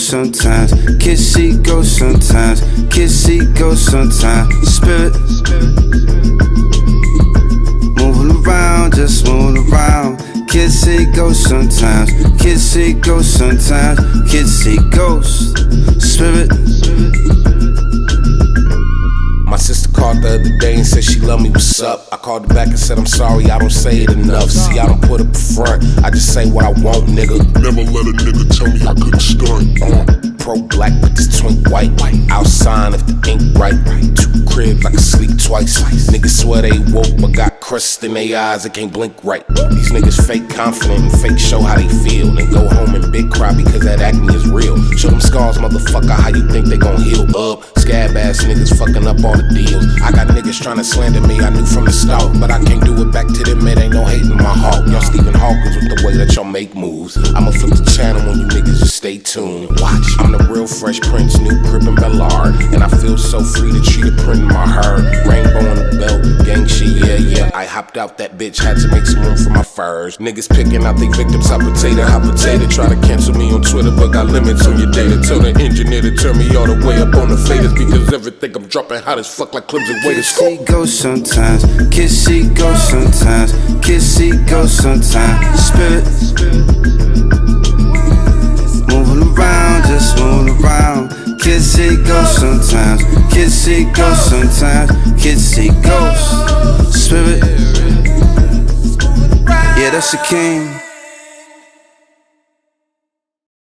sometimes. Kids see ghosts sometimes. Kids see ghosts sometimes. Spirit moving around, just moving around. Kids see ghosts sometimes. Kids see ghosts sometimes. Kids see ghosts. Spirit. My sister called the other day and said she love me, what's up? I called her back and said I'm sorry, I don't say it enough. See, I don't put up a front, I just say what I want, nigga. Never let a nigga tell me I couldn't stunt. Pro-black with this twink white. Outside if the ink right. Two cribs, I can sleep twice. Niggas swear they woke but got crust in their eyes, they can't blink right. These niggas fake confident and fake show how they feel. Then go home and big cry because that acne is real. Show them scars, motherfucker, how you think they gon' heal up? Scab ass niggas fucking up all the deals. I got niggas tryna slander me, I knew from the start, but I can't do it back to them, it ain't no hate in my heart. Y'all Stephen Hawkins with the way that y'all make moves. I'ma flip the channel when you niggas just stay tuned. Watch, I'm the real Fresh Prince, new crib in Bellard, and I feel so free to treat a print in my hair. Rainbow on the belt, gang shit, yeah. I hopped out that bitch, had to make some room for my furs. Niggas picking out they victims, hot potato. Try to cancel me on Twitter, but got limits on your data. Tell the engineer to turn me all the way up on the faders, because everything I'm dropping hot as fuck like Clemson waiters. Kids see ghosts sometimes. Kids see ghosts sometimes. Kids see ghosts sometimes. Spirit moving around, just moving around. Kids see ghosts sometimes. Kids see ghosts sometimes. Kids see ghosts. Spirit, yeah, that's the king.